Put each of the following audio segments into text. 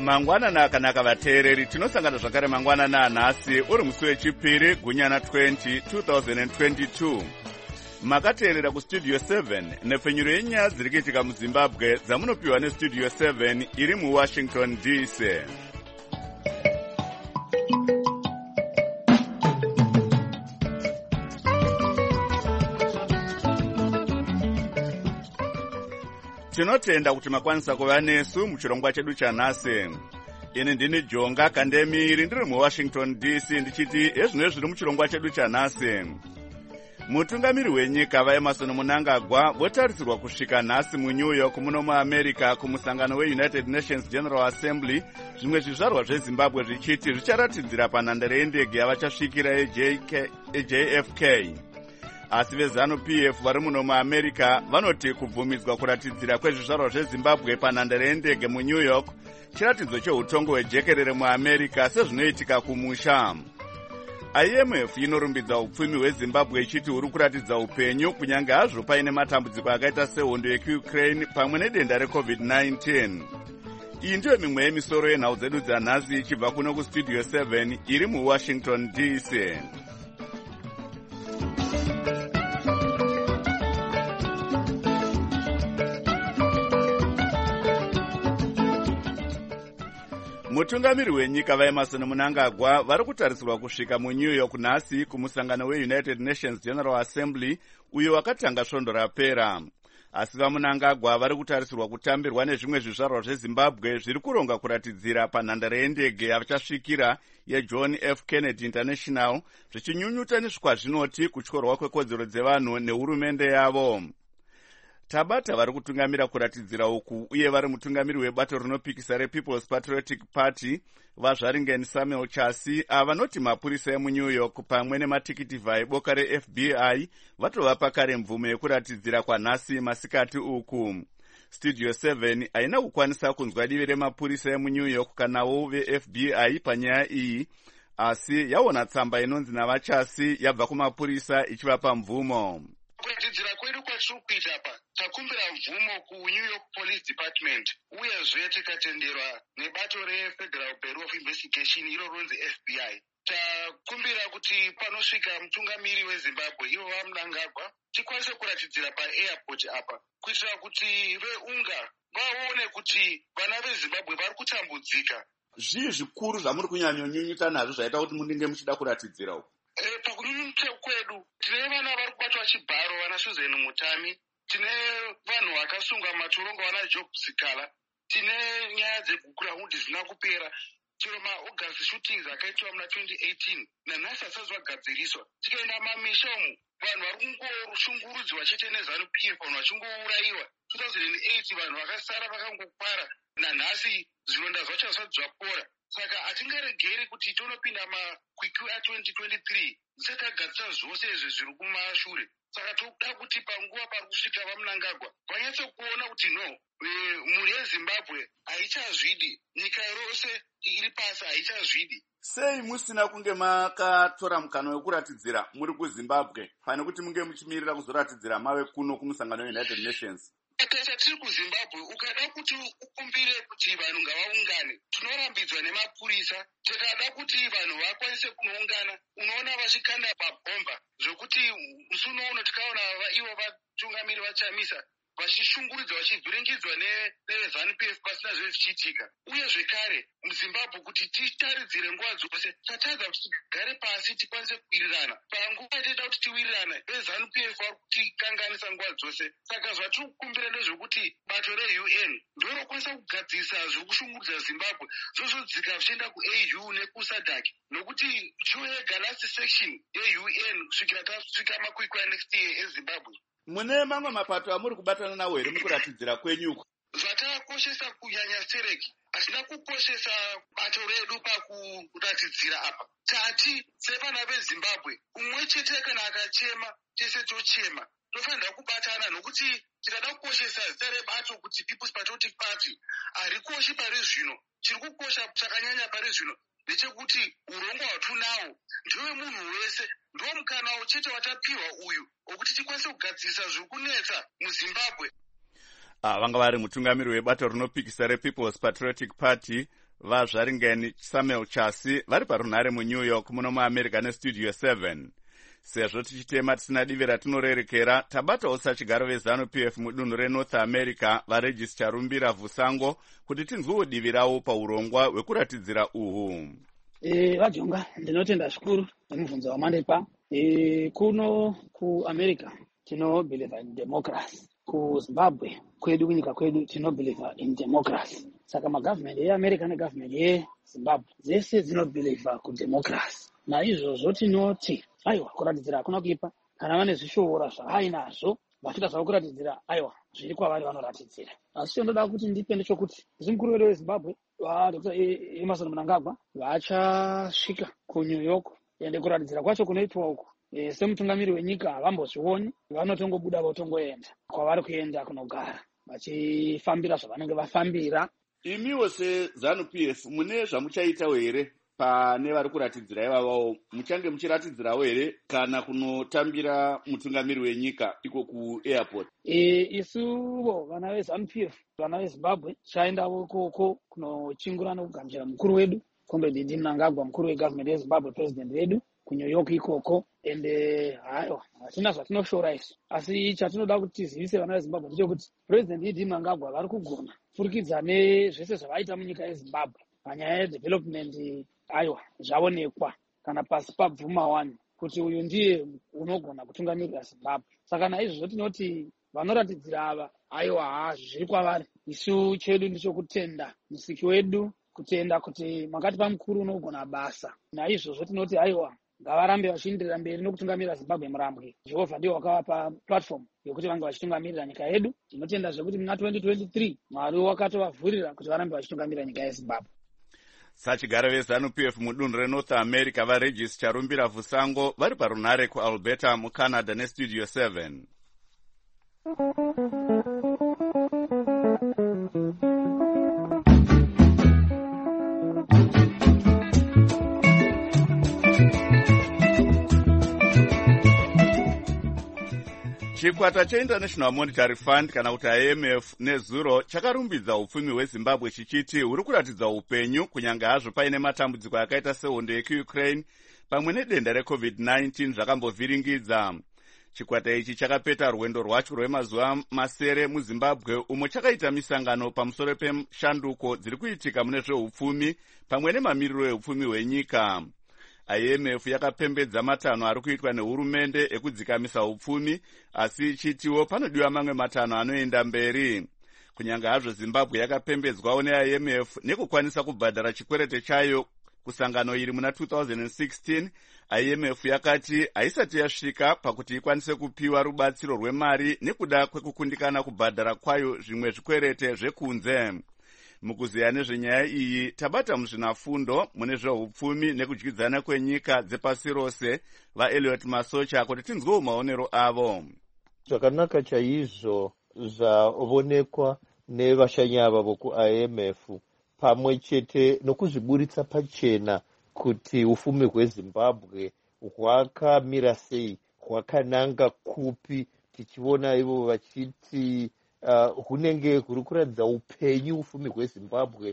Mangwanana akanaka vateereri, tinosangana zvakare mangwanana anhasi uri musi wechipiri gunyana 2022. Makateerera kustudio 7 nepfenyuro yenyaya dziri kuitika muZimbabwe dzamunopiwa nestudio 7 iri muWashington DC. Tinotenda kuti makwanisa kuva nesu muchirongwa chedu chanhasi. Ini ndini Jonga Kandemiri ndiri muWashington DC ndichiti ezvino zviri muchirongwa chedu chanhasi. Mutungamiri wenyika vaEmmerson Mnangagwa votarisirwa kusvika nhasi muNew York muno muAmerica kumusangano weUnited Nations General Assembly, zvimwe zvizvarwa zveZimbabwe zvichiti zvicharatidzira panhandare yendege yavachasvikira JFK. Asi vezanu-PF vari muno muAmerica vanoti kubvumidzwa kuratidzira kwezvizvarwa zveZimbabwe panhandare yendege muNew York chiratidzo cheutongo hwejekerere muAmerica sezvinoitika kumusha. IMF inorumbidza upfumi hweZimbabwe ichiti huri kuratidza upenyu kunyange hazvo paine matambudziko akaita sehondo yekuUkraine pamwe nedenda reCovid-19. Iyi ndiyo mimwe yemisoro yenhau dzedu dzanhasi ichibva kuno kustudio 7 iri muWashington DC. Mutungamiri wenyika vaEmmerson Mnangagwa vari kutarisirwa kusvika muNew York nhasi kumusangano weUnited Nations General Assembly uyo wakatanga svondo rapera. Asi vaMnangagwa vari kutarisirwa kutambirwa nezvimwe zvizvarwa zveZimbabwe zviri kuronga kuratidzira panhandare yendege yavachasvikira yeJohn F. Kennedy International, zvichinyunyuta nezvikwazvinoti kutyorwa kwekodzero dzevanhu nehurumende yavo. Tabata vari kutungamira kuratidzira uku uye vari mutungamiri webato rinopikisa rePeople's Patriotic Party vaZvaringen Samuel Chasi vanoti mapurisa emuNew York pamwe nematikiti eboka reFBI vatovapa kare mvumo yekuratidzira kwanhasi masikati uku. Studio 7 haina kukwanisa kunzwa divi remapurisa emuNew York kanawo veFBI panyaya iyi, asi yaona tsamba inonzi navachasi yabva kumapurisa ichivapa mvumo. Kuratidzira kwedu kwatiri kuita apa takumbira mvumo kuNew York Police Department uyezve tikatenderwa nebato reFederal Bureau of Investigation iro ronzi FBI. Takumbira kuti panosvika mutungamiri weZimbabwe ivo vaMnangagwa tikwanise kuratidzira paairport apa kuitira kuti veunga vaone kuti vana veZimbabwe vari kutambudzika. Zvii zvikuru zvamuri kunyanyonyunyuta nazvo zvaita kuti munenge muchida kuratidzira uku? Pakunyunyuta kwedu tine vana vari kubatwa chibharo, vana Susan Mutami, tine vanhu vakasungwa matorongo vana Job Sikala, tine nyaya dzegukura dzisina kupera, chero maAugust shootings akaitwa muna 2018 nanhasi asati zvagadziriswa. Tikaenda mamisha umu vanhu vari kungoshungurudziwa chete nezanu-PF, vanhu vachingouraiwa. 2008 vanhu vakasara vakangopara, nanhasi zvironda zvacho hazvisati zvapora. Saka hatingaregeri kuti tonopinda makwikwi a2023 dzisati agadzisa zvose izvi zviri kumashure. Saka toda kuti panguva pari kusvika vaMnangagwa vanyatse kuona kuti mhuri yeZimbabwe haichazvidi, nyika rose iri pasi haichazvidi. Sei musina kunge makatora mukana wekuratidzira muri kuZimbabwe pane kuti munge muchimirira kuzoratidzira mave kuno kumusangano weUnited Nations? Tiri kuZimbabwe ukada kuti ukumbire kuti vanhu ngavaungane, tinorambidzwa nemapurisa. Tikada kuti vanhu vakwanise kunoungana, unoona vachikanda mabhomba zvokuti musi uno tikaona ivo vatungamiri vachamisa vachishunguridza vachivhiringidzwa nevezanu-PF pasina zvese zvichiitika. Uye zvekare muZimbabwe kuti titaridzire nguva dzose tatadza kuti tigare pasi tikwanise kuwirirana. Panguva tida kuti tiwirirana vezanu-PF vari kutikanganisa nguva dzose. Saka zvatiri kukumbira ndezvekuti bato reUN ndorokwanisa kugadzisa zvekushunguridza Zimbabwe zvozodzika zvichienda kuAU nekuSADC, nokuti chiwega last section yeUN kusvikira tasvika makwikwi next year eZimbabwe. Mune mamwe mapato amuri kubatana nawo here mukuratidzira kwenyuko? Zvatakoshesa kunyanya stereki hazvina kukoshesa bato redu pakuratidzira apa. Tati sevana veZimbabwe umwe chete kana akachema tese tochema, tofanira kubatana nokuti tikada kukoshesa zita rebato kuti People's Patriotic Party harikoshi pari zvino. Chiri kukosha chakanyanya pari zvino ndechekuti urongwa hwatunawo ndiwe munhu wese, ndiwo mukana chete watapiwa uyu wokuti tikwanise kugadzisa zviri kunetsa muZimbabwe. Vanga vari mutungamiri webato rinopikisa rePeople's Patriotic Party vazvaringeni Samuel Chasi vari parunhare muNew York muno muAmerica neStudio 7. Sezvo tichitema tisina divi ratinorerekera, tabatawo sachigaro veZANU-PF mudunhu reNorth America vaRegis Charumbira Vusango kuti tinzwewo divi ravo paurongwa hwekuratidzira uhu. Vajonga, ndinotenda zvikuru nemubvunzo wamandipa. Kuno kuAmerica tinobelieve in democracy. KuZimbabwe kwedu kunyika kwedu tinobelieve in democracy. Saka magovernment yeAmerica negovernment yeZimbabwe dzese dzinobelieve kudemocracy. Naizvozvo tinoti aiwa kuratidzira hakuna kuipa. Kana vane zvishora zvaainazvo vachida zvavo kuratidzira aiwa zviri kwavari vanoratidzira. Asi chindoda kuti ndipe ndechekuti mukuru wedu weZimbabwe Dr. Emmerson Mnangagwa vachasvika kuNew York ende kuratidzira kwacho kunoitwa uku semutungamiri wenyika havambozvioni, vanotongobuda votongoenda kwavari kuenda kunogara vachifambira zvavanenge vafambira. Imiwo seZANU-PF mune zvamuchaitawo here pane vari kuratidzira ivavawo? Muchange muchiratidzirawo here kana kunotambira mutungamiri wenyika iko kuairport? Isuvo vana veZANU-PF, vana veZimbabwe chaendawo ikoko kunochingura nokugamuchira mukuru wedu Comrade D. Mnangagwa, mukuru wegovernment yeZimbabwe, president wedu kuNew York ikoko. Ende hayo hatina zvatinoshora isu, asi chatinoda kuti tizivise vana veZimbabwe ndechekuti president D. Mnangagwa vari kugona kupfurikidza nezvese zvavaita munyika yeZimbabwe panyaya yedevelopment. Aiwa zvaonekwa kana pasi pabvuma 1 kuti uyu ndiye unogona kutungamirira Zimbabwe. Saka naizvozvo tinoti vanoratidzira ava aiwa zviri kwavari. Isu chedu ndichokutenda musiki wedu, kutenda kuti makatipa mukuru unogona basa. Naizvozvo tinoti aiwa ngavarambe vachienderera mberi nokutungamirira Zimbabwe murambwe. Jehovha ndiye wakavapa platform yokuti vange vachitungamirira nyika yedu. Tinotenda zvekuti muna 2023 Mwari wakatovavhurira kuti varambe vachitungamirira nyika yeZimbabwe. Sachigaro veZANU-PF mudunhu reNorth America vaRegis Charumbira Vusango vari parunhare kuAlberta muCanada neStudio 7. Chikwata cheInternational Monetary Fund kana kuti IMF nezuro chakarumbidza upfumi hweZimbabwe chichiti huri kuratidza upenyu kunyange hazvo paine matambudziko akaita sehondo yekuUkraine pamwe nedenda reCovid-19 zvakambovhiringidza. Chikwata ichi chakapeta rwendo rwacho rwemazuva masere muZimbabwe umo chakaita misangano pamusoro pemshanduko dziri kuitika mune zveupfumi pamwe nemamiriro eupfumi hwenyika. IMF yakapembedza matanho ari kuitwa nehurumende ekudzikamisa upfumi, asi ichitiwo panodiwa mamwe matanho anoenda mberi. Kunyange hazvo Zimbabwe yakapembedzwawo neIMF nekukwanisa kubhadhara chikwerete chayo kusangano iri muna 2016, IMF yakati haisati yasvika pakuti ikwanise kupiwa rubatsiro rwemari nekuda kwekukundikana kubhadhara kwayo zvimwe zvikwerete zvekunze. Mukuziya nezvenyaya iyi tabata muzvinafundo mune zveupfumi nekudyidzana kwenyika dzepasi rose vaEliot Masocha kuti tinzwewo maonero avo. Zvakanaka chaizvo zvaonekwa nevashanyava vokuIMF pamwe chete nokuzviburitsa pachena kuti upfumi hweZimbabwe hwakamira sei, hwakananga kupi, tichiona ivo vachiti hunenge huri kuratidza upenyu upfumi hweZimbabwe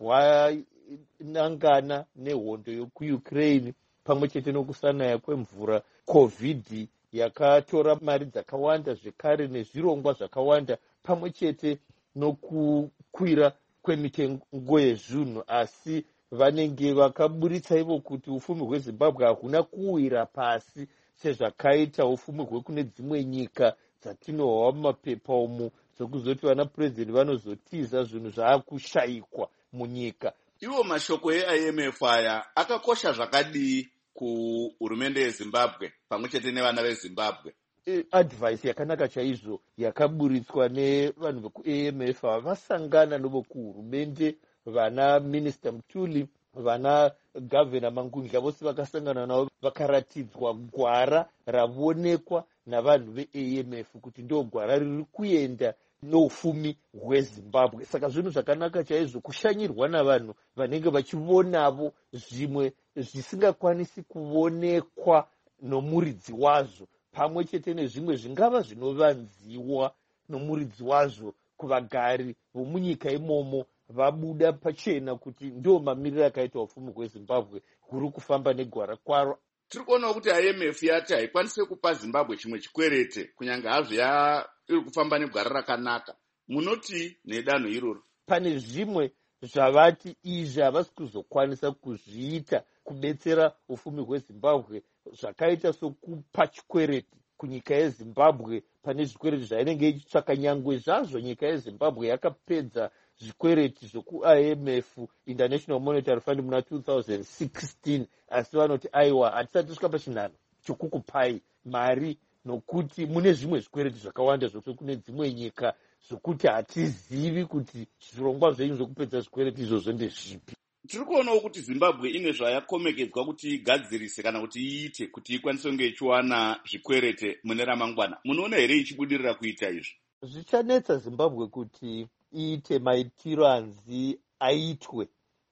hwanangana nehondo yekuUkraine pamwe chete nokusanaya kwemvura, COVID yakatora mari dzakawanda zvekare nezvirongwa zvakawanda pamwe chete nokukwira kwemitengo yezvinhu. Asi vanenge vakaburitsa ivo kuti upfumi hweZimbabwe hahuna kuwira pasi sezvakaita upfumi hwekune dzimwe nyika dzatinohwa mumapepa umu dzokuzoti vana purezidenti vanozotiza zvinhu zvaakushayikwa munyika. Iwo mashoko eIMF aya akakosha zvakadii kuhurumende yeZimbabwe pamwe chete nevana veZimbabwe? Advice yakanaka chaizvo yakaburitswa nevanhu vekuIMF vasangana nevokuhurumende, vana Minister Mtuli, vana Governor Mangundla, vose vakasangana navo vakaratidzwa gwara ravoonekwa navanhu veIMF kuti ndo gwara riri kuenda noupfumi hweZimbabwe. Saka zvinhu zvakanaka chaizvo kushanyirwa navanhu vanenge vachionavo zvimwe zvisingakwanisi kuonekwa nomuridzi wazvo, pamwe chete nezvimwe zvingava zvinovanziwa nomuridzi wazvo kuvagari vomunyika imomo vabuda pachena kuti ndo mamiriro akaita ufumi hwezimbabwe huri kufamba negwara kwaro. Tiri kuonawo kuti IMF yati haikwanise kupa Zimbabwe chimwe chikwerete kunyange hazvo iri kufamba negwara rakanaka. Munoti nedanho iroro? Pane zvimwe zvavati izvi havasi kuzokwanisa kuzviita kubetsera ufumi hwezimbabwe, zvakaita sokupa chikwereti kunyika yezimbabwe pane zvikwereti zvainenge ichitsvaka. Nyangwe zvazvo nyika yezimbabwe yakapedza zvikwereti zvokuIMF, International Monetary Fund, muna 2016, asi vanoti aiwa hatisati tasvika pachinhano chokukupai mari, nokuti mune zvimwe zvikwereti zvakawanda zvokuti kune dzimwe nyika zvokuti hatizivi kuti zvirongwa zvenyu zvokupedza zvikwereti izvozvo ndezvipi. Tiri kuonawo kuti Zimbabwe ine zvayakomekedzwa kuti igadzirise kana kuti iite kuti ikwanise kunge ichiwana zvikwerete mune ramangwana. Munoona here ichibudirira kuita izvi? Zvichanetsa Zimbabwe kuti iite maitiro anzi aitwe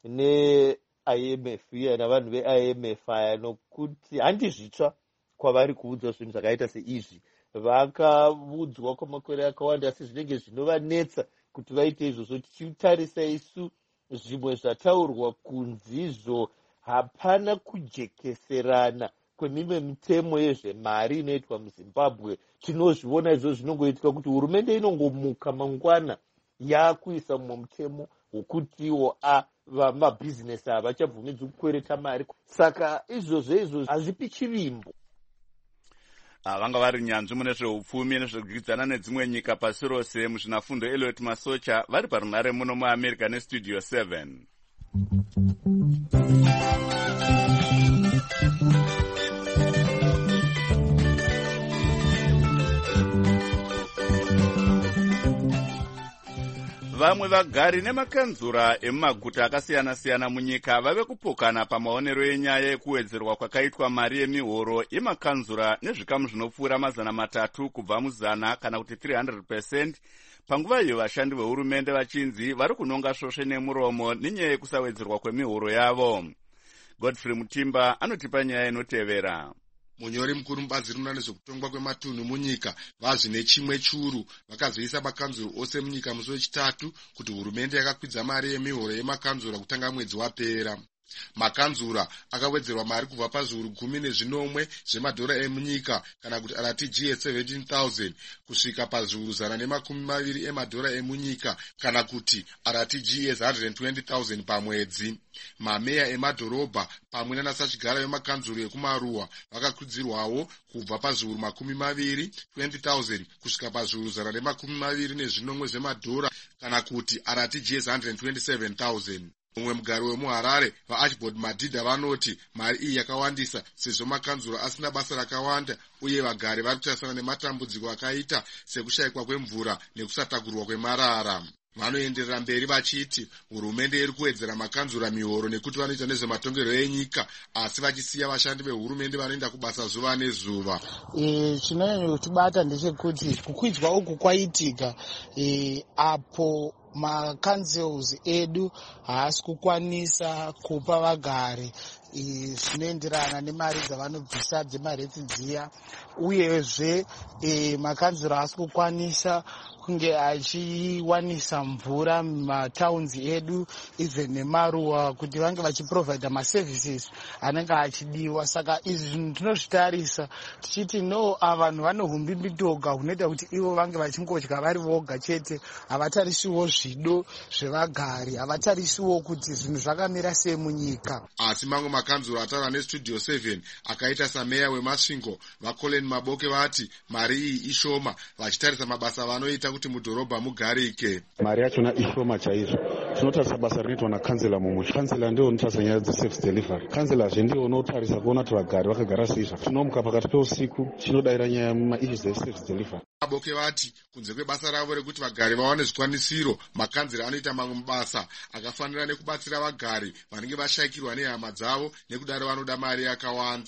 neIMF navanhu veIMF aya, nokuti handi zvitsva kwavari kuudzwa zvinhu zvakaita seizvi. Vakaudzwa kwamakore akawanda, asi zvinenge zvinovanetsa kuti vaite izvozvo. Tichitarisa isu zvimwe zvataurwa kunzizvo, hapana kujekeserana kwemimwe mitemo yezvemari inoitwa muZimbabwe. Tinozviona izvo zvinongoitika kuti hurumende inongomuka mangwana yakuisa mumwe mutemo wokutiwo vamabhizinesi havachabvumidzwi kukwereta mari. Saka izvozvo hazvipi chivimbo. Vanga vari nyanzvi mune zveupfumi nezvekugwidzana nedzimwe nyika pasi rose muzvinafundo Elliot Masocha vari parunare muno muAmerica neStudio 7. Vamwe vagari nemakanzura emumaguta akasiyana-siyana munyika vave kupokana pamaonero enyaya yekuwedzerwa kwakaitwa mari yemihoro yemakanzura nezvikamu zvinopfuura 300 kubva muzana kana kuti 300%, panguva iyo vashandi vehurumende vachinzi vari kunonga svosve nemuromo nenyaya yekusawedzerwa kwemihoro yavo. Godfrey Mutimba anotipa nyaya inotevera. Munyori mukuru mubazi rinoona nezvekutongwa kwematunhu munyika vazvine chimwe churu vakazoisa makanzuro ose munyika musi wechitatu kuti hurumende yakakwidza mari yemihoro yemakanzura kutanga mwedzi wapera. Makanzura akawedzerwa mari kubva pazviuru 10 zvemadhora emunyika kana kuti RTGS 17,000 kusvika pazviuru 120 emadhora emunyika kana kuti RTGS 120,000 pamwedzi. Mameya emadhorobha pamwe nanasachigara vemakanzuro ekumaruwa vakakwidzirwawo kubva pazviuru 20,000 kusvika pazviuru 120 zvemadhora kana kuti RTGS 127,000. Mumwe mugari wemuHarare vaArchibald Madhidha vanoti mari iyi yakawandisa sezvo makanzuro asina basa rakawanda uye vagari vari kutarisana nematambudziko akaita sekushayikwa kwemvura nekusatakurwa kwemarara. Vanoenderera mberi vachiti hurumende iri kuwedzera makanzura mihoro nekuti vanoita nezvematongerwo enyika, asi vachisiya vashandi vehurumende vanoenda kubasa zuva nezuva. Chinonyanya kutibata ndechekuti kukwidzwa uku kwaitika apo makanzels edu haasi kukwanisa kupa vagari zvinoenderana nemari dzavanobvisa dzemaretsi dziya, uyezve makanzuro haasi kukwanisa kunge achiwanisa mvura mumataunzi edu even nemaruwa kuti vange vachiprovida maservices anenge achidiwa. Saka izvi zvinhu tinozvitarisa tichiti no, avanhu vanohumbimitoga hunoita kuti ivo vange vachingodya vari voga chete, havatarisiwo zvido zvevagari, havatarisiwo kuti zvinhu zvakamira sei munyika. Asi mamwe makanzuro ataura neStudio 7 akaita sameya wemasvingo vaColin Maboke vati mari iyi ishoma vachitarisa mabasa vanoita kuti mudhorobha mugarike. Mari yachona ishoma chaizvo. Tinotarisa basa rinoitwa nakanzela mumwe. Kanzela ndiwo unotarisa nyaya dzeservice delivery. Kanzelazve ndiwo unotarisa kuona kuti vagari vakagara sei. Tinomuka pakati peusiku chinodaira nyaya maissues dzeservice delivery. Maboke vati kunze kwebasa ravo rekuti vagari vawane zvikwanisiro, makanzera anoita mamwe mabasa akafanira nekubatsira vagari vanenge vashayikirwa nehama dzavo nekudaro vanoda mari yakawanda.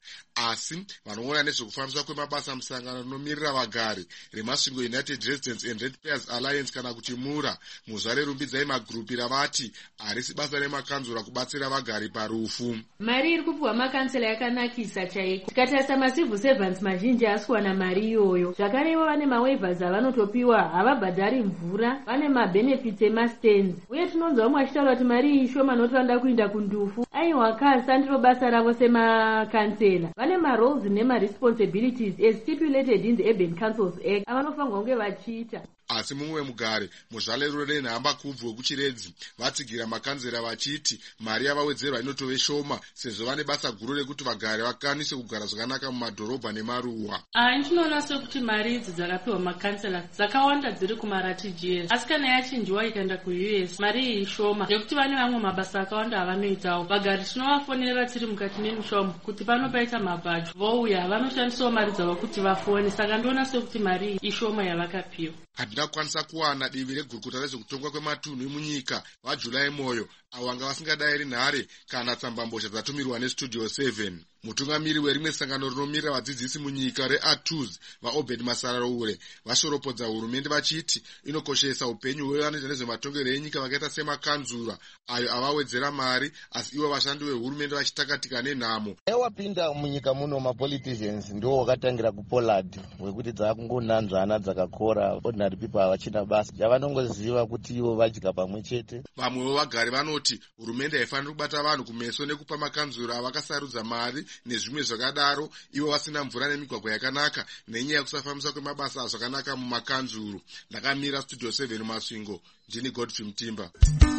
asi vanoona nezvekufambiswa kwemabasa musangano rinomirira vagari remasvingo United Residents and Ratepayers Alliance kana kuti MURA muzuva rerumbidzai magurupi ravati harisi basa remakanzura kubatsira vagari parufu. Mari iri kupiwa makansela yakanakisa chaiko. Tikatarisa macivil servants mazhinji asi kuwana mari iyoyo. Zvakarevo vane mawaivers avanotopiwa, havabhadhari mvura, vane mabenefits emastands. Uye tinonzwa vamwe vachitaura kuti mari iyi shoma nokuti vanoda kuinda kundufu. Aiwa kasa ndiro basa ravo semakansela. Vane maroles nemaresponsibilities as stipulated in the Urban Councils Act avanofanirwa kunge vachiita. Asi mumwe mugari muzvalero renhamba kubvu wekuchiredzi vatsigira makanzera vachiti mari yavawedzerwa inotove shoma sezvo vane basa guru rekuti vagari vakwanise kugara zvakanaka mumadhorobha nemaruwa. Ndinoona sekuti mari idzi dzakapiwa makansela dzakawanda dziri kumaratijies, asi kana yachinjiwa ikaenda kuUS mari iyi shoma nekuti vane vamwe mabasa akawanda avanoitawo. Vagari tinovafonera tiri mukati memishomo kuti pano paita mabhajo vouya vanoshandisawo mari dzavo kuti vafone, saka ndinoona sekuti mari iyi ishoma yavakapiwa. Handina kukwanisa kuwana divi regurukota rezvekutongwa kwematunhu emunyika vaJulai Moyo avo vanga vasingadayiri nhare kana tsambambozha dzatumirwa neStudio 7. Mutungamiri werimwe sangano rinomirira vadzidzisi munyika reATUS vaObed Masaraure vashoropodza hurumende vachiti inokoshesa upenyu hwevanoita nezvematongero enyika vakaita semakanzura ayo avawedzera mari, asi ivo vashandi vehurumende vachitakatika nenhamo. Wapinda munyika muno mapoliticians ndiwo wakatangira kuPollard wekuti dzakungonanzvana dzakakora, ordinary people havachina basa yavanongoziva kuti ivo vadya pamwe chete. Vamwevo vagari vanoti hurumende haifaniri kubata vanhu kumeso nekupa makanzura avakasarudza mari nezvimwe zvakadaro, ivo vasina mvura nemigwagwa yakanaka nenyaya yekusafambiswa kwemabasa zvakanaka mumakanzuru. Ndakamira Studio 7 Masvingo, ndini Godfrey Mutimba.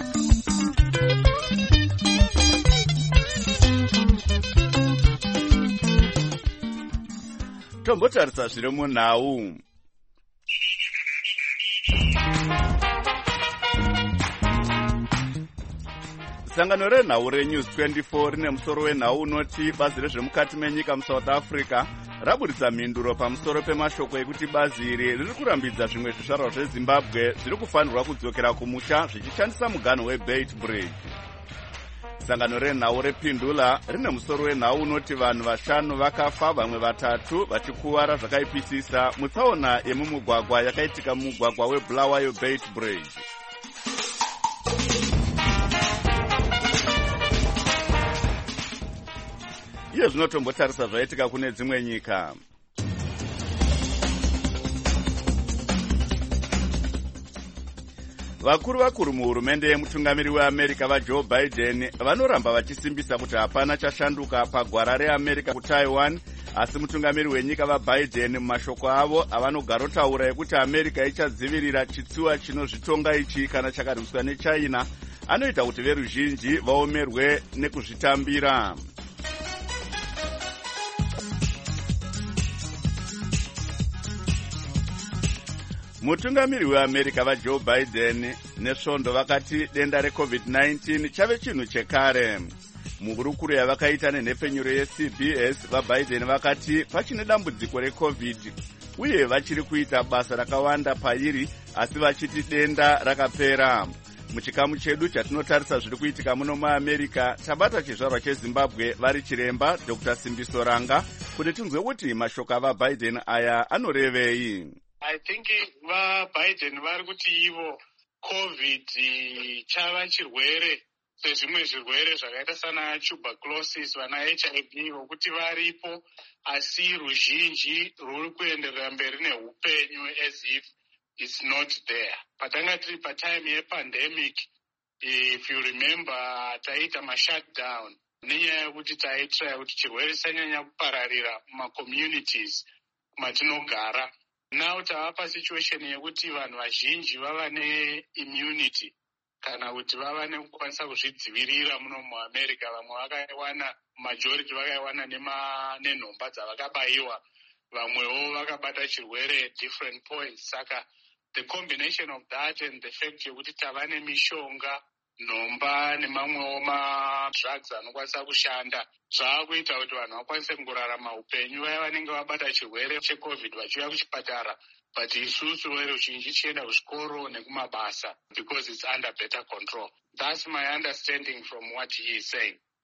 Tombotarisa zviri munhau. Sangano renhau reNews 24 rine musoro wenhau unoti bazi rezvemukati menyika muSouth Africa raburitsa mhinduro pamusoro pemashoko ekuti bazi iri riri kurambidza zvimwe zvizvarwa zveZimbabwe zviri kufanirwa kudzokera kumusha zvichishandisa muganhu weBeit Bridge. Sangano renhau rePindula rine musoro wenhau unoti vanhu 5 vakafa, vamwe 3 vachikuwara zvakaipisisa mutsaona yemumugwagwa yakaitika mumugwagwa weBulawayo Beit Bridge. Iye zvinotombotarisa zvaitika kune dzimwe nyika. Vakuru muhurumende yemutungamiri weAmerica vaJoe Biden vanoramba vachisimbisa kuti hapana chashanduka pagwara reAmerica kuTaiwan, asi mutungamiri wenyika vaBiden mumashoko avo avanogarotaura ekuti America ichadzivirira chitsuwa chinozvitonga ichi kana chakarwiswa neChina, anoita kuti veruzhinji vaomerwe nekuzvitambira. Mutungamiri weAmerica vaJoe Biden nesvondo vakati denda reCovid-19 chave chinhu chekare. Muhurukuro yavakaita nenhepfenyuro yeCBS, vaBiden vakati pachine dambudziko reCovid uye vachiri kuita basa rakawanda pairi, asi vachiti denda rakapera. Muchikamu chedu chatinotarisa zviri kuitika muno muAmerica, tabata chizvarwa cheZimbabwe vari chiremba Dr. Simbiso Ranga kuti tinzwe kuti mashoko avaBiden aya anorevei. I think vaBiden vari kuti ivo COVID chava chirwere sezvimwe zvirwere zvakaita sana tuberculosis, vana HIV vokuti varipo, asi ruzhinji ruri kuenderera mberi neupenyu as if it's not there. Patanga tiri patime yepandemic, if you remember, taita mashutdown nenyaya yekuti taitira kuti chirwere chisanyanya kupararira mumacommunities matinogara. Now tava pasituation yekuti vanhu vazhinji vava neimmunity kana kuti vava nekukwanisa kuzvidzivirira muno muAmerica. Vamwe vakaiwana, majority vakaiwana nenhomba dzavakabayiwa, vamwewo vakabata chirwere at different points. Saka the combination of that and the fact yekuti tava nemishonga, nhomba nemamwewo madrugs anokwanisa kushanda zvaakuita kuti vanhu vakwanise kungorarama upenyu vaya vanenge vabata chirwere cheCovid vachiuya kuchipatara, but isusu veruzhinji tichienda kuzvikoro nekumabasa because it's under better control. That's my understanding from what he is saying.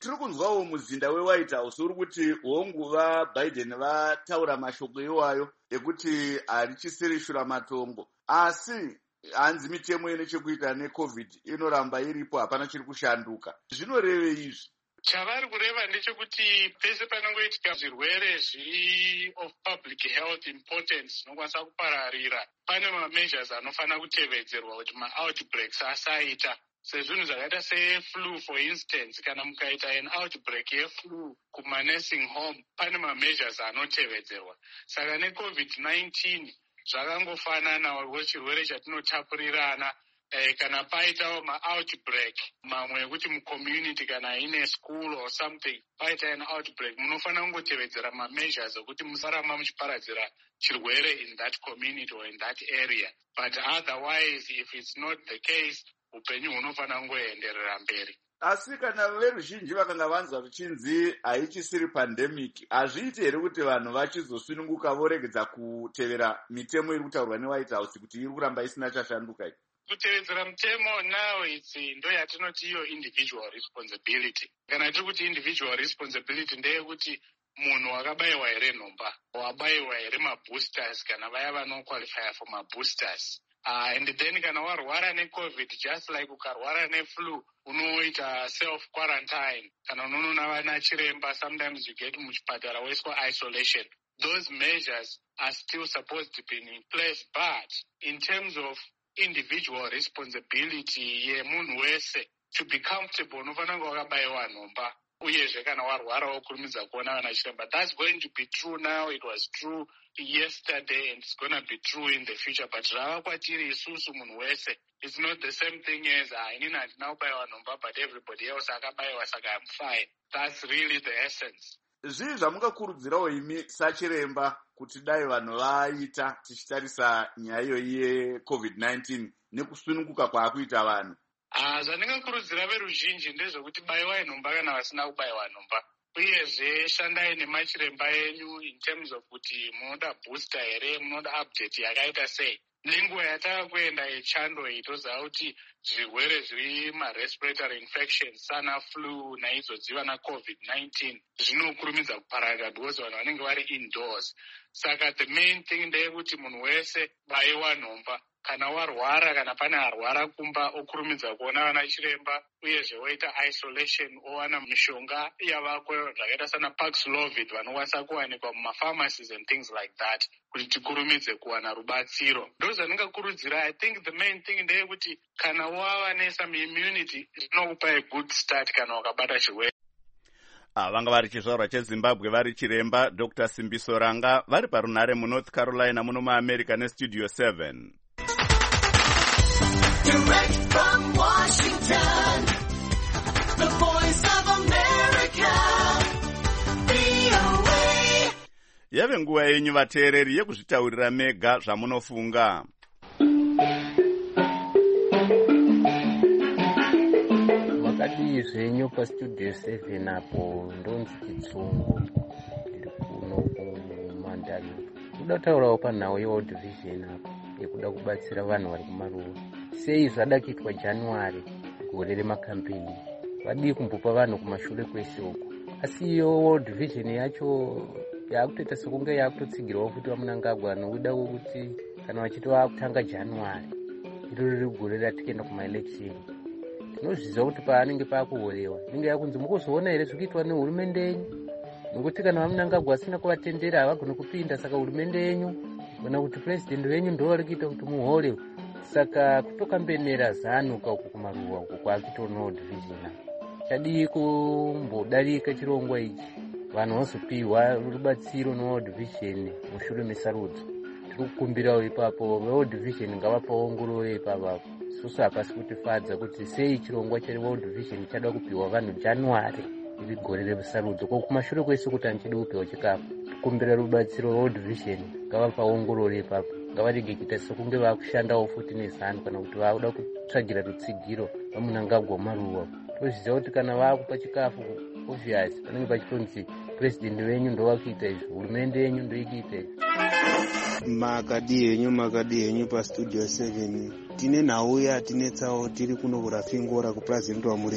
tiri kunzwawo muzinda weWhite House uri kuti honguva Biden vataura mashoko iwayo ekuti harichisiri shuramatongo, asi hanzi mitemo ine chekuita neCovid inoramba iripo, hapana chiri kushanduka. Zvinoreve izvi? Chavari kureva ndechekuti pese panongoitika zvirwere zviri of public health importance zvinokwanisa kupararira, pane mameasures anofanira kutevedzerwa kuti ma-outbreaks asaita. Sezvinhu zvakaita seflu for instance, kana mukaita an outbreak yeflu kuma-nursing home, pane ma-measures anotevedzerwa. Saka neCovid-19 zvakangofananawo chirwere chatinotapurirana. Kana paitawo ma-outbreak mamwe ekuti mucommunity kana ine school or something paita an outbreak, munofanira kungotevedzera ma-measures ekuti musaramba muchiparadzira chirwere in that community or in that area. But otherwise, if it's not the case, upenyu hunofanira kungoenderera mberi. Asi kana veruzhinji vakanga vanzwa zvichinzi haichisiri pandemic, hazviiti here kuti vanhu vachizosununguka voregedza kutevera mitemo iri kutaurwa neWhite House kuti iri kuramba isina chashanduka? Kutevedzera mutemo now ndo yatinoti iyo individual responsibility. Kana tiri kuti individual responsibility ndeyekuti munhu wakabayiwa here nhomba, wabayiwa here maboosters kana vaya vanoqualify for maboosters. And then kana warwara neCovid, just like ukarwara neflu, unoita self-quarantine. Kana unoona vana chiremba, sometimes you get muchipatara weiswa isolation. Those measures are still supposed to be in place, but in terms of individual responsibility yemunhu wese to be comfortable, unofanira kunge wakabayiwa nhomba. Uyezve kana warwara wokurumidza kuona vana chiremba. That's going to be true now. It was true yesterday and it's going to be true in the future. But zvava kwatiri isusu munhu wese. It's not the same thing as inini handina kubayiwa nhomba but everybody else akabayiwa saka I'm fine. That's really the essence. Zvii zvamungakurudzirawo imi sachiremba kuti dai vanhu vaita tichitarisa nyaya iyoyi yeCovid-19 nekusununguka kwaakuita vanhu? Zvandingakurudzira veruzhinji ndezvekuti bayiwai nhomba kana vasina kubayiwa nhomba. Uyezve shandai nemachiremba enyu in terms of kuti munoda booster here, munoda update yakaita sei. Nenguva yatakakuenda yechando iyi toziva kuti zvirwere zviri ma-respiratory infections sana flu naizvodziva naCovid-19 zvinokurumidza kupararira because vanhu vanenge vari indoors. Saka the main thing ndeyekuti munhu wese bayiwa nhomba. Kana warwara kana pane arwara kumba okurumidza kuona vana chiremba, uyezve woita isolation, owana mishonga yavako zvakaita sana Paxlovid vanokwanisa kuwanikwa mumapharmacies and things like that kuti tikurumidze kuwana rubatsiro. Ndozvandingakurudzira. I think the main thing ndeyekuti kana wava nesome immunity zvinokupa a good start kana wakabata chirwere. Vanga vari chizvarwa cheZimbabwe vari chiremba Dr. Simbiso Ranga vari parunhare muNorth Carolina muno muAmerica neStudio 7. Direct from Washington, the voice of America, VOA. Yave nguva yenyu vateereri yekuzvitaurira mega zvamunofunga. Makadii zvenyu paStudio 7 apo ndonzi Chitsungu ndiri kuno kuMandani. Kuda kutaurawo panhau yeWorld Vision apo yekuda kubatsira vanhu vari kumaruwa. Sei zvada kuitwa January gore remakambeni, vadii kumbopa vanhu kumashure kwese uko. Asi iyo World Vision yacho yakutoita sekunge yakutotsigirawo futi vaMunangagwa nokuda kwokuti kana vachiti vakutanga January iro riri gore ratikuenda kumaelection. Tinozviziva kuti paanenge paakuhorewa inenge yakunzi mukuzoona here zvikuitwa nehurumende yenyu, nokuti kana vaMunangagwa asina kuvatendera havagoni kupinda, saka hurumende yenyu kana kuti president wenyu ndo vari kuita kuti muhorewe. Saka kutokambenera zanuka uku kumaruwa uku kwakutoona World Vision. Chadii kumbodarika chirongwa ichi vanhu vazopiwa rubatsiro neWorld Vision mushure mesarudzo. Tiri kukumbirawo ipapo World Vision ngavapaongorore ipapo. Isusu hapasi kutifadza kuti sei chirongwa cheWorld Vision chada kupiwa vanhu January iri gore resarudzo, ko kumashure kwese kuti anchidi kupiwa chikafu. Kukumbira rubatsiro World Vision ngavapaongorore ipapo. Ngavarege kuita sekunge vakushandawo futi nezano kana kuti vakuda kutsvagira rutsigiro vaMunangagwa maruwa. Tozviziva kuti kana vakupa chikafu obvious panenge pachitonzi president wenyu ndo vakuita izvi, hurumende yenyu ndo ikuita izvi. Makadii henyu paStudio 7 tine nhauya tinetsawo tiri kuno kurafingora kuPresident wa Murere.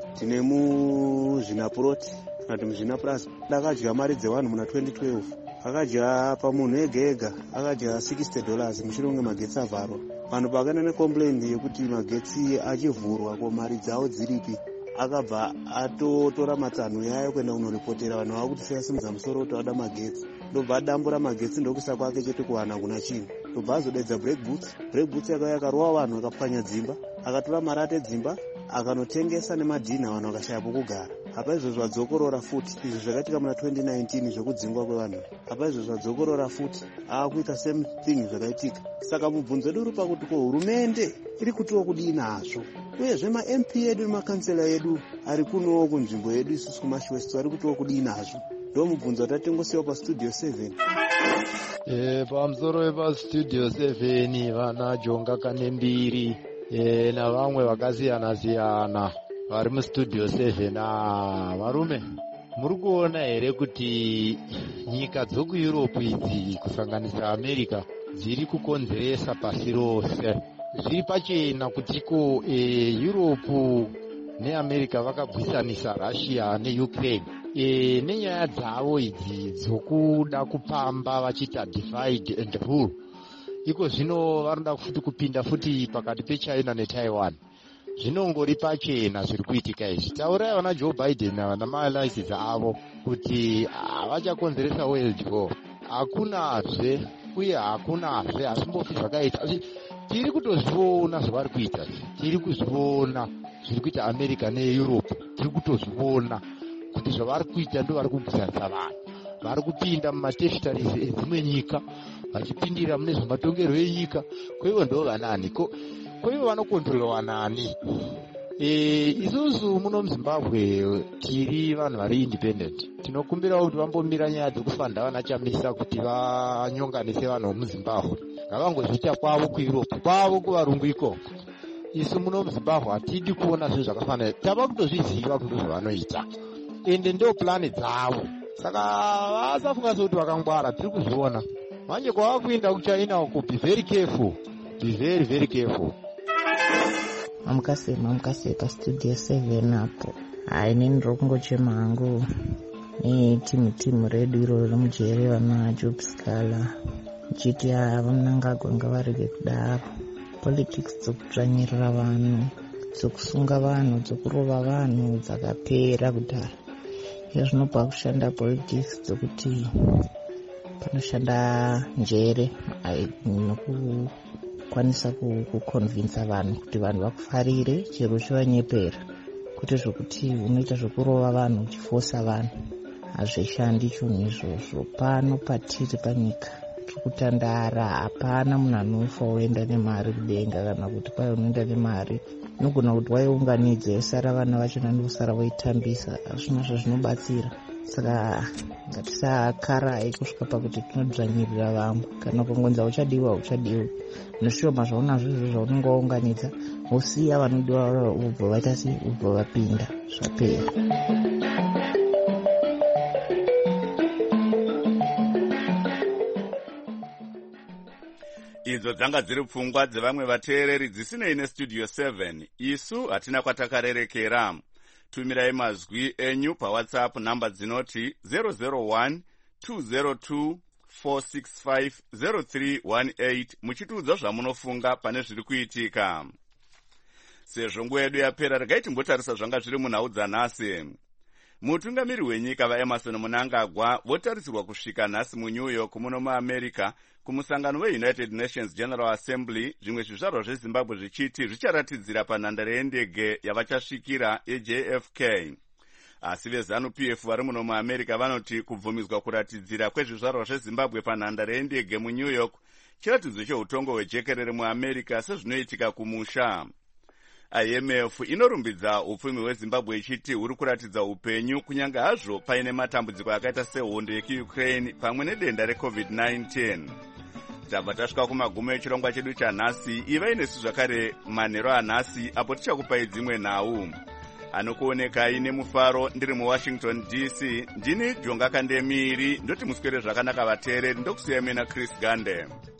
tine muzvinapuroti kana kuti muzvinaplus akadya mari dzevanhu muna 2012 akadya pamunhu ega ega akadya $60 mushure kunge magetsi avharwa. Vanhu pakaenda necomplaint yekuti magetsi achivhurwa ko mari dzavo dziripi, akabva atotora matsanho yayo kuenda kunoripotera vanhu vava kuti seyasimudza musoro kuti vada magetsi. Ndobva adambura magetsi ndokuisa kwake chete kuwana kuna chinhu. Ndobva azodedza break boots yakauya yakarova vanhu akapwanya dzimba, akatora marate edzimba akanotengesa nemadhina vanhu vakashaya pokugara. Apa izvozvo adzokorora futi, izvo zvakaitika muna 2019 zvekudzingwa kwevanhu. Apa izvozvo adzokorora futi, akuita same thing zvakaitika. Saka mubvunzo wedu uri pakuti ko hurumende iri kutiwo kudii nazvo, uyezve ma-MP edu nemakansela edu ari kunowo kunzvimbo yedu isusu kuMashuwest ari kutiwo kudii nazvo. Ndo mubvunzo watatengosiwa pastudio 7. Pamusoro wepastudio 7 vana Jonga Kanembiri navamwe vakasiyana siyana vari mustudio 7. Varume, muri kuona here kuti nyika dzokueurope idzi kusanganisira America dziri kukonzeresa pasi rose? Zviri pachena kutiko Europe neAmerica vakabwisanisa Russia neUkraine nenyaya dzavo idzi dzokuda kupamba vachita divide and rule. Iko zvino vanoda futi kupinda futi pakati peChina neTaiwan. Zvinongori pachena zviri kuitika izvi. Taurai vana Joe Biden namaallies avo kuti vachakonzeresa world war. Hakunazve uye hakunazve hasimbofi zvakaita. Tiri kutozviona zvavari kuita, tiri kuzviona zviri kuita America neEurope, tiri kutozviona kuti zvavari kuita ndo vari kubvusanisa vanhu. Vari kupinda mumateritories edzimwe nyika, vachipindira mune zvematongerwo enyika. Kwaivo ndo vanani? Kwaivo vanokontrolwa nani? Isusu muno muZimbabwe tiri vanhu vari independent. Tinokumbira kuti vambomira nyaya dzekufanda vana Chamisa kuti vanyonganise vanhu muZimbabwe. Ngavangozviita kwavo kuEurope, kwavo kuvarungu ikoko. Isu muno muZimbabwe hatidi kuona zvinhu zvakafanana. Tava kutozviziva kuti zvavanoita, ende ndo plani dzavo. Saka vasafunga sekuti vakangwara, tiri kuzviona. Manje kwava kuenda kuChina uko, be very careful, be very very careful. Mamukase pastudio 7 apo. Inini ndiri kungochema hangu netimu redu iro romujere vana Job Scala nchiti vamunangagwa ngavarege kudaro. Politics dzokutsvanyirira vanhu, dzokusunga vanhu, dzokurova vanhu dzakapera kudhara. Zvinopa kushanda politics dzokuti panoshanda njere nokukwanisa kuconvinsa vanhu kuti vanhu vakufarire chero uchivanyepera, kuti zvokuti unoita zvokurova vanhu uchifosa vanhu hazvishandi chinhu izvozvo. Pano patiri panyika tikutandara, hapana munhu anofa woenda nemari kudenga, kana kuti kwai unoenda nemari unogona kuti waiunganidza yosara vana vachona ndosara voitambisa. Hazvina zvazvinobatsira. Saka ngatisakarai kusvika pakuti tinodzvanyirira vamwe. Kana kungonza uchadiwa uchadiwa, neshoma zvaunazvo izvo zvaunenge waunganidza wosiya vanodiwa ubva vaita sei, ubva vapinda, zvapera. Idzo dzanga dziri pfungwa dzevamwe vateereri dzisinei nestudio 7. Isu hatina kwatakarerekera. Tumirai mazwi enyu paWhatsApp namba dzinoti 001-202-465-0318 muchitiudza zvamunofunga pane zviri kuitika. Sezvo nguva yedu yapera, regai timbotarisa zvanga zviri munhau dzanhasi. Mutungamiri wenyika vaEmerson Mnangagwa votarisirwa kusvika nhasi muNew York muno muAmerica kumusangano weUnited Nations General Assembly, zvimwe zvizvarwa zveZimbabwe zvichiti zvicharatidzira panhandare yendege yavachasvikira yeJFK. Asi veZANU-PF vari muno muAmerica vanoti kubvumidzwa kuratidzira kwezvizvarwa zveZimbabwe panhandare yendege muNew York chiratidzo cheutongo hwejekerere muAmerica sezvinoitika kumusha. IMF inorumbidza upfumi hweZimbabwe ichiti huri kuratidza upenyu kunyange hazvo paine matambudziko akaita sehondo yekuUkraine pamwe nedenda reCovid-19. Tabva tasvika kumagumo echirongwa chedu chanhasi. Ivai nesu zvakare manheru anhasi apo tichakupai dzimwe nhau. Anokuonekai nemufaro ndiri muWashington DC. Ndini Jonga Kandemiri, ndoti muswere zvakanaka vateereri, ndokusiyai mena Chris Gande.